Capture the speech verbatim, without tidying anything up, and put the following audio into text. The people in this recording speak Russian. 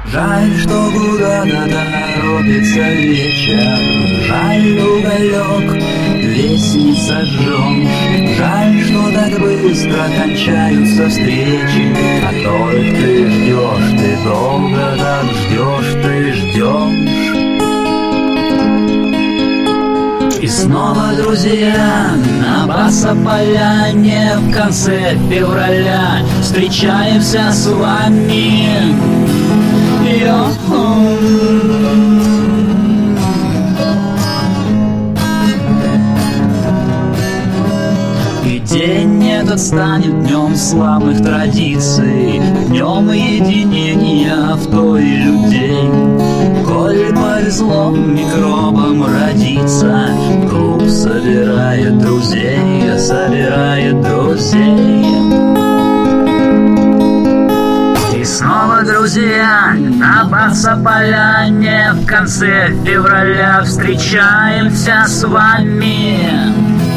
Жаль, что куда-то торопится вечер, жаль, уголек весь не сожжен. Жаль, что так быстро кончаются встречи, которых ты ждешь, ты долго так ждешь, ты ждешь. И снова, друзья, на Басополяне в конце февраля встречаемся с вами. Йо-хо. И день этот станет днем славных традиций, днем единения авто и людей. Коль повезло микробам родиться, клуб собирает друзей, собирает друзей. И снова, друзья, на Басополяне в конце февраля встречаемся с вами.